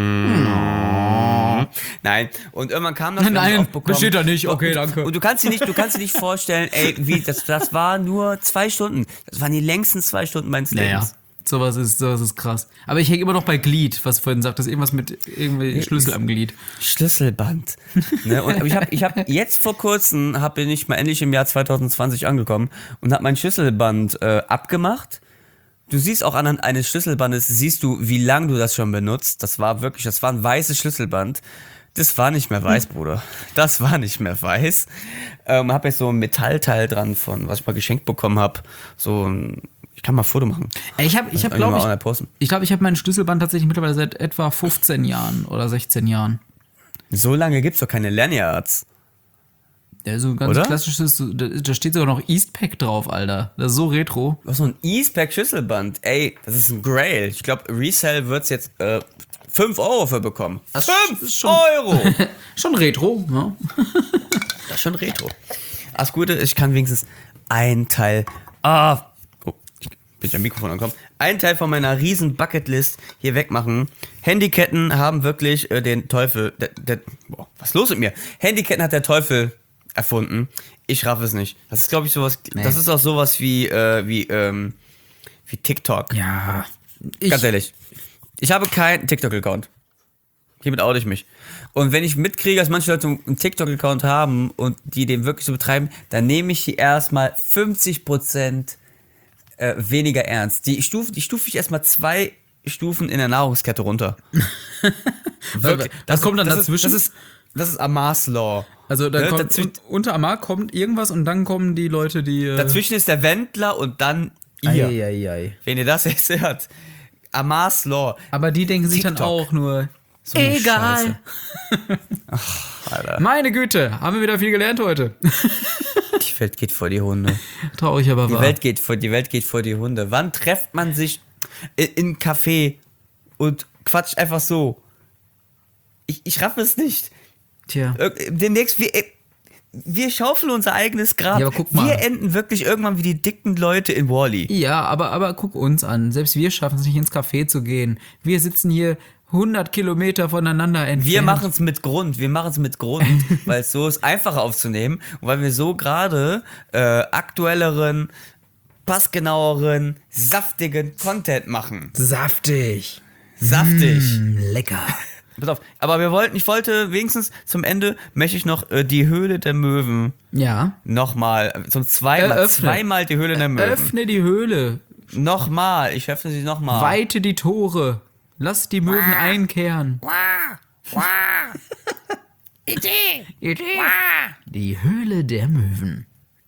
Nein, und irgendwann kam das. wir haben es Nein, aufbekommen. besteht da nicht. Okay, und, danke. Und du kannst dir nicht, du kannst dir nicht vorstellen, ey, wie, das, das war nur zwei Stunden. Das waren die längsten zwei Stunden meines Naja, Lebens. sowas ist, sowas ist krass. Aber ich hänge immer noch bei Glied, was du vorhin sagtest. Irgendwas mit irgendwie Schlüssel am Glied. Schlüsselband. Ne? Und aber ich habe ich hab jetzt vor kurzem, hab, bin ich mal endlich im Jahr zwanzig zwanzig angekommen und habe mein Schlüsselband äh, abgemacht. Du siehst auch anhand eines Schlüsselbandes, siehst du, wie lange du das schon benutzt. Das war wirklich, das war ein weißes Schlüsselband. Das war nicht mehr weiß, Bruder. Das war nicht mehr weiß. Ähm, hab jetzt so ein Metallteil dran von, was ich mal geschenkt bekommen habe. So ein, ich kann mal ein Foto machen. Ey, Ich habe, ich hab, Kann ich mal glaube online ich, posten. ich glaube, ich habe mein Schlüsselband tatsächlich mittlerweile seit etwa fünfzehn Jahren oder sechzehn Jahren. So lange gibt's doch keine Lanyards. Ja, so ein ganz Oder? klassisches, da, da steht sogar noch Eastpak drauf, Alter. Das ist so retro. Was, so ein Eastpak-Schlüsselband? Ey, das ist ein Grail. Ich glaube, Resell wird's jetzt äh, fünf Euro für bekommen. Das fünf ist schon- Euro! Schon retro, ja. Das ist schon retro. Ah, das Gute ist, ich kann wenigstens ein Teil. Ah, oh, ich bin am Mikrofon angekommen. Ein Teil von meiner riesen Bucketlist hier wegmachen. Handyketten haben wirklich äh, den Teufel. Der, der, boah, was ist los mit mir? Handyketten hat der Teufel erfunden. Ich raff es nicht. Das ist, glaube ich, sowas. Nee. Das ist auch sowas wie, äh, wie, ähm, wie TikTok. Ja. Ich, Ganz ehrlich. Ich habe keinen TikTok-Account. Hiermit oute ich mich. Und wenn ich mitkriege, dass manche Leute einen TikTok-Account haben und die den wirklich so betreiben, dann nehme ich die erstmal fünfzig Prozent äh, weniger ernst. Die stufe, die stufe ich erstmal zwei Stufen in der Nahrungskette runter. Wirklich. Was kommt dann das dazwischen? Ist, das ist, das ist Amar's Law. Also da Ne, kommt, dazwischen, un, unter Amar kommt irgendwas und dann kommen die Leute, die... Äh, dazwischen ist der Wendler und dann ihr. Eieiei. Wenn ihr das jetzt hört. Amar's Law. Aber die denken sich dann TikTok. auch nur... So eine Egal. Scheiße. Ach, Alter. Meine Güte, haben wir wieder viel gelernt heute. Die Welt geht vor die Hunde. Traurig, aber Die wahr. Welt geht vor, die Welt geht vor die Hunde. Wann trefft man sich in, in einem Café und quatscht einfach so? Ich, ich raff es nicht. Tja. Ir- Demnächst, wir, äh, wir schaufeln unser eigenes Grab. Ja, aber guck mal. Wir enden wirklich irgendwann wie die dicken Leute in Wall-E. Ja, aber, aber guck uns an. Selbst wir schaffen es nicht, ins Café zu gehen. Wir sitzen hier hundert Kilometer voneinander entfernt. Wir machen es mit Grund, wir machen es mit Grund, weil es so ist einfacher aufzunehmen und weil wir so gerade äh, aktuelleren, passgenaueren, saftigen Content machen. Saftig. Saftig. Mm, lecker. Pass auf, aber wir wollten, ich wollte wenigstens zum Ende, möchte ich noch äh, die Höhle der Möwen Ja. nochmal, äh, zum zweimal, Eröffne. zweimal die Höhle der Möwen. Öffne die Höhle. Nochmal, ich öffne sie nochmal. Weite die Tore. Lass die Möwen einkehren. Idee! Idee. Die Höhle der Möwen.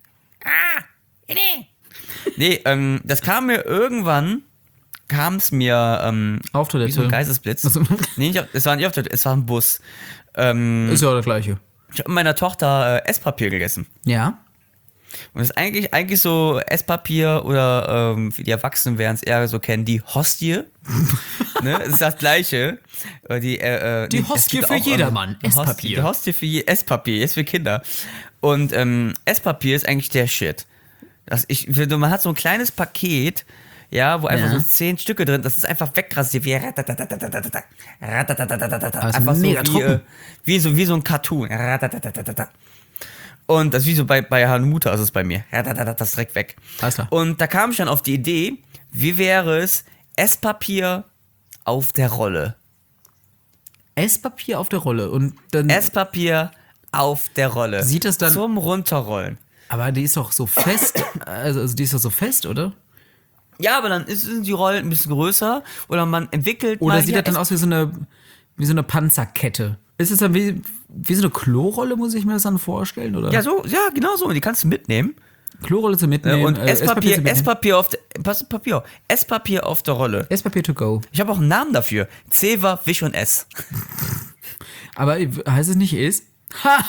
Nee, ähm, das kam mir irgendwann, kam es mir, ähm, Auf Toilette. wie so ein Geistesblitz. Also, Nee, nicht auf, es war nicht auf Toilette, es war ein Bus. Ähm, ist ja das Gleiche. ich habe mit meiner Tochter äh, Esspapier gegessen. Ja. Und das ist eigentlich, eigentlich so Esspapier oder ähm, wie die Erwachsenen werden es eher so kennen, die Hostie. Ne? Es ist das Gleiche. Äh, Die, äh, äh, Die nee, es Hostie gibt für auch, jedermann. ähm, Hostie- Esspapier. Die Hostie für je, Esspapier, ist für Kinder. Und ähm, Esspapier ist eigentlich der Shit. Das ich, man hat so ein kleines Paket, ja, wo einfach Ja. so zehn Stücke drin, das ist einfach wegrasiert, wie ratatatatata, ratatatatata, Aber ist einfach so mega wie, trocken. äh, wie so wie so ein Cartoon. Ratatatatata. Und das ist wie so bei, bei Hanuta ist es bei mir. Ratatatat, das ist direkt weg. Alles klar. Und da kam ich dann auf die Idee, wie wäre es, Esspapier auf der Rolle. Esspapier auf der Rolle und dann. Esspapier auf der Rolle. Sieht das dann- Zum Runterrollen. Aber die ist doch so fest. Also, also die ist doch so fest, oder? Ja, aber dann ist, sind die Rollen ein bisschen größer oder man entwickelt Oder mal sieht hier das dann aus wie so eine, wie so eine Panzerkette? Ist es dann wie, wie so eine Klorolle, muss ich mir das dann vorstellen? Oder? Ja, so, ja, genau so. Und die kannst du mitnehmen. Klorolle zu Äh, mitnehmen. und äh, Esspapier, zu mitnehmen. Esspapier auf der, pass, Papier auf. Esspapier auf der Rolle. Esspapier to go. Ich habe auch einen Namen dafür. Zewa, Wisch und Ess. Aber heißt es nicht ist? Ha!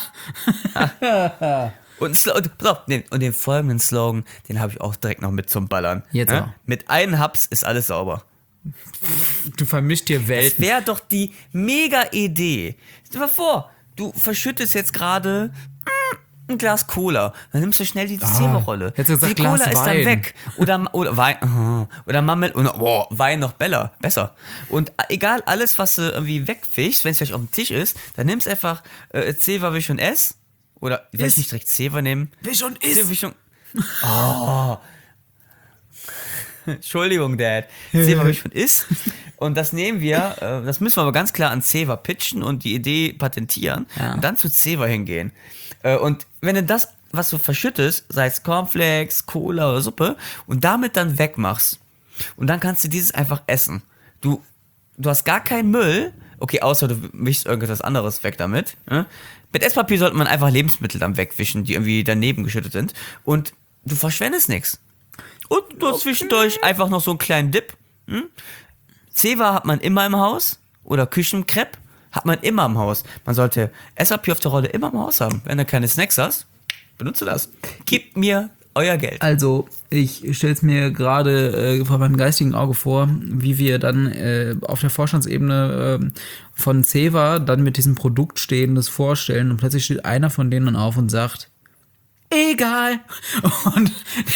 Und, Slo- und, pass auf, den, und den folgenden Slogan, den habe ich auch direkt noch mit zum Ballern. Jetzt Ja? aber. Mit einem Haps ist alles sauber. Du vermischst dir Das Welten. wäre doch die mega Idee. Stell dir mal vor, du verschüttest jetzt gerade mm, ein Glas Cola. Dann nimmst du schnell die Zewa-Rolle. hättest du gesagt, Die Cola Glas ist dann Wein. weg. Oder, oder Wein, oh, oder Mammel, oder, boah, Wein noch beller, besser. Und egal, alles, was du irgendwie wegfischst, wenn es vielleicht auf dem Tisch ist, dann nimmst einfach äh, Zewa, Wisch und Ess. Oder, ich will Ist. nicht direkt Zewa nehmen. Wisch und Zewa, Wisch und... Oh. Entschuldigung, Dad. Zewa, Wisch und Iss. Und das nehmen wir, äh, das müssen wir aber ganz klar an Zewa pitchen und die Idee patentieren Ja. und dann zu Zewa hingehen. Äh, und wenn du das, was du verschüttest, sei es Cornflakes, Cola oder Suppe, und damit dann wegmachst, und dann kannst du dieses einfach essen. Du, du hast gar keinen Müll, okay, außer du wischst irgendetwas anderes weg damit. Ne? Mit Esspapier sollte man einfach Lebensmittel dann wegwischen, die irgendwie daneben geschüttet sind. Und du verschwendest nichts. Und du hast zwischendurch einfach noch so einen kleinen Dip. Hm? Zewa hat man immer im Haus. Oder Küchenkrepp hat man immer im Haus. Man sollte Esspapier auf der Rolle immer im Haus haben. Wenn du keine Snacks hast, Benutze das. Gib mir euer Geld. Also, ich stelle es mir gerade äh, vor meinem geistigen Auge vor, wie wir dann äh, auf der Vorstandsebene äh, von Ceva dann mit diesem Produkt stehen, das vorstellen und plötzlich steht einer von denen dann auf und sagt, egal. Und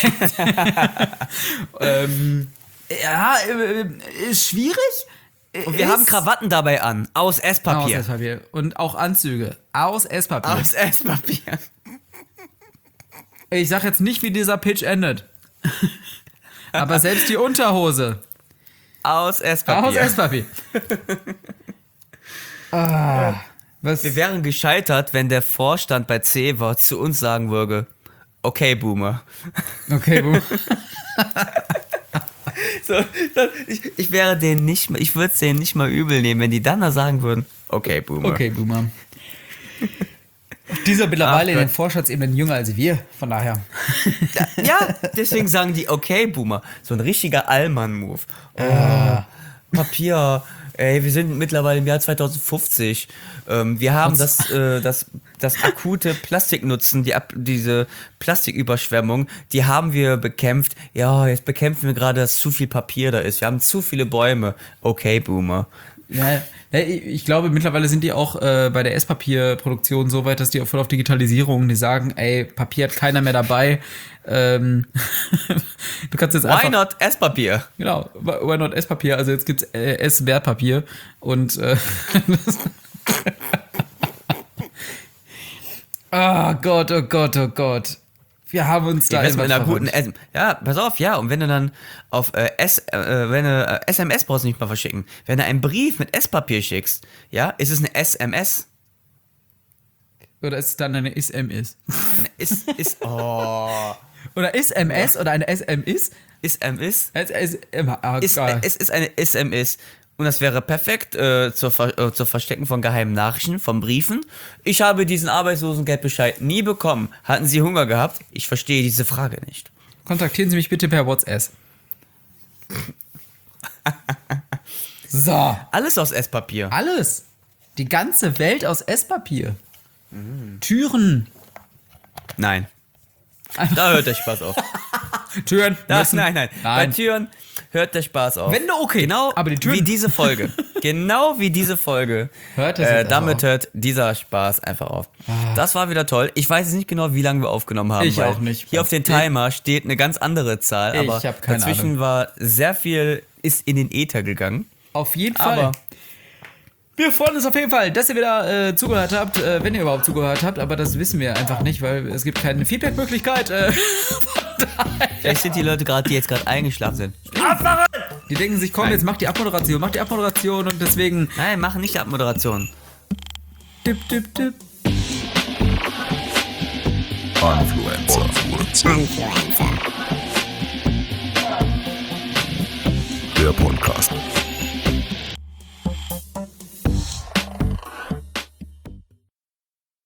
ähm, ja, äh, ist schwierig. Und wir ist haben Krawatten dabei an, aus aus Esspapier. Esspapier. Und auch Anzüge aus Esspapier. Aus Esspapier. Ich sag jetzt nicht, wie dieser Pitch endet. Aber selbst die Unterhose Aus Esspapier. aus Esspapier. ah, was? Wir wären gescheitert, wenn der Vorstand bei Ceva zu uns sagen würde, okay, Boomer. Okay, boom. So, das, ich, ich wäre denen nicht, mal- ich würde es denen nicht mal übel nehmen, wenn die dann da sagen würden, okay, Boomer. Okay, Boomer. Dieser mittlerweile Ach in den Gott. Vorstandsebenen jünger als wir, von daher. Ja, deswegen sagen die, okay, Boomer. So ein richtiger Allmann-Move. Oh, Papier. Ey, wir sind mittlerweile im Jahr zweitausendfünfzig. Ähm, wir haben das, äh, das, das akute Plastiknutzen, die, ab- diese Plastiküberschwemmung, die haben wir bekämpft. Ja, jetzt bekämpfen wir gerade, dass zu viel Papier da ist. Wir haben zu viele Bäume. Okay, Boomer. Ja, ja, ich ich glaube, mittlerweile sind die auch äh, bei der Esspapierproduktion so weit, dass die auch voll auf Digitalisierung, die sagen, ey, Papier hat keiner mehr dabei. Ähm, du kannst jetzt Why einfach... not Esspapier? Genau, why not Esspapier? Also jetzt gibt's äh, Ess-Wertpapier und äh, oh Gott, oh Gott, oh Gott. Wir haben uns da Ja, mit einer guten verrückt. S- ja, pass auf, ja, und wenn du dann auf äh, S, äh, wenn du äh, S M S brauchst du nicht mal verschicken. Wenn du einen Brief mit Esspapier schickst, ja, ist es eine S M S. Oder ist es dann eine S M S? Eine Ist, ist, oh, Oder S M S oder eine S M S? ist M S. S S M ah, Ist, geil. es ist eine S M S. Und das wäre perfekt äh, zur, Ver äh, zur Verstecken von geheimen Nachrichten, von Briefen. Ich habe diesen Arbeitslosengeldbescheid nie bekommen. Hatten Sie Hunger gehabt? Ich verstehe diese Frage nicht. Kontaktieren Sie mich bitte per WhatsApp. So, Alles aus Esspapier. alles. Die ganze Welt aus Esspapier. Türen. Nein. Da hört der Spaß auf. Türen. Das, müssen- nein, nein, Bei Nein. Türen hört der Spaß auf. Wände okay, Genau aber die Türen- wie diese Folge. Genau wie diese Folge. Hört das äh, jetzt damit einfach hört dieser Spaß einfach auf. Das war wieder toll. Ich weiß jetzt nicht genau, wie lange wir aufgenommen haben. Ich weil auch nicht. Hier auf den Timer steht eine ganz andere Zahl. Ich Aber hab keine dazwischen Ahnung. war sehr viel, ist in den Äther gegangen. Auf jeden Fall. Aber Wir freuen uns auf jeden Fall, dass ihr wieder äh, zugehört habt, äh, wenn ihr überhaupt zugehört habt, aber das wissen wir einfach nicht, weil es gibt keine Feedback-Möglichkeit. Äh, vielleicht sind die Leute gerade, die jetzt gerade eingeschlafen sind. die denken sich, komm, Nein. jetzt mach die Abmoderation, mach die Abmoderation und deswegen Nein, machen nicht die Abmoderation. tipp, tipp, tipp. Influencer. Influencer. Der Podcast.